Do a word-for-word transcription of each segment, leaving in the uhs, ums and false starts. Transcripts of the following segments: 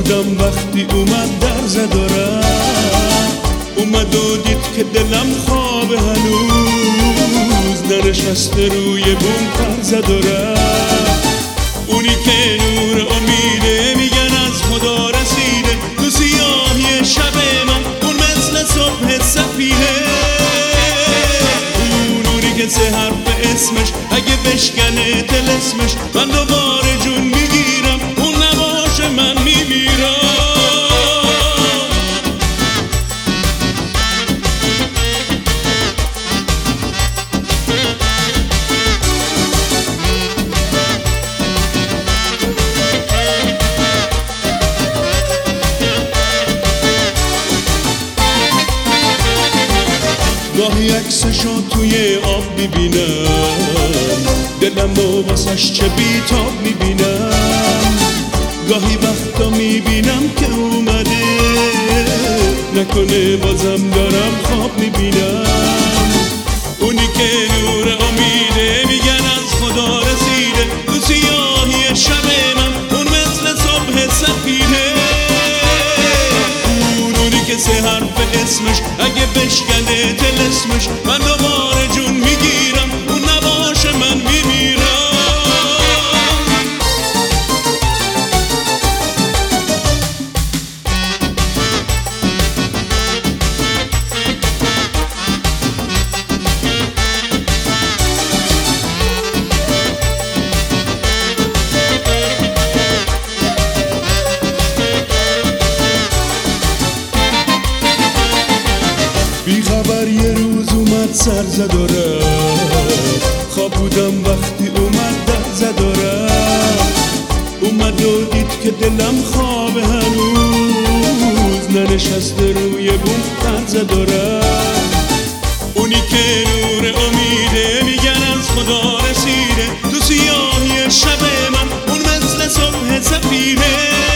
بودم وقتی اومد در زد و رفت، اومد و دید که دلم خوابه هنوز، ننشسته روی بوم پر زد و رفت. اونی که نور امیده میگن از خدا رسیده، تو سیاهی شب من اون مثل صبح سفیده. اون نوری که سه حرف اسمش اگه بشکنه طلسمش، من دوباره جون میگیرم، اون نباشه من میمیرم. گاهی عکسشو توی آب میبینم، دلم و واسش چه بیتاب میبینم. گاهی وقتا میبینم که اومده، نکنه بازم دارم خواب میبینم. اونی که نور امیده میگن از خدا رسیده، تو سیاهی شب من اون مثل صبح سفیده. اونی که سه حرف اسمش اگه بشکنه طلسمش، من دوباره جون میگیرم، اون نباشه من میمیرم. بیخبر یه روز اومد سر زد و رفت، خواب بودم وقتی اومد در زد و رفت. اومد و دید که دلم خوابه هنوز، ننشسته روی بوم پر زد و رفت. اونی که نور امیده میگن از خدا رسیده، تو سیاهی شب من اون مثل صبح سفیده.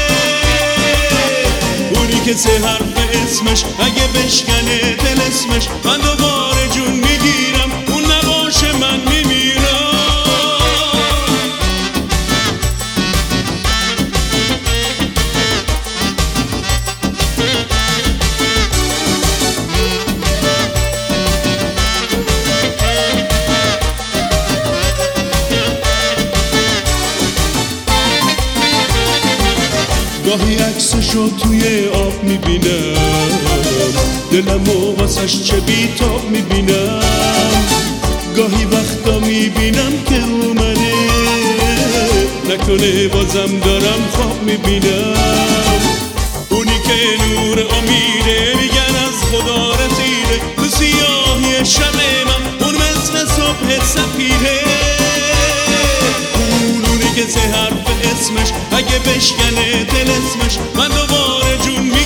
اونی که سه حرف اسمش اگه بشکنه طلسمش، من دوباره جون میگیرم، اون نباشه من میمیرم. گاهی عکسشو توی آب میبینم، دلم و واسش چه بیتاب میبینم. گاهی وقتا میبینم که اومده، نکنه بازم دارم خواب میبینم. اونی که نور امیده میگن از خدا رسیده، تو سیاهی شب من اون مثل صبح سفیده. اونی که سه حرف اسمش اگه بشکنه طلسمش، من دوباره جون می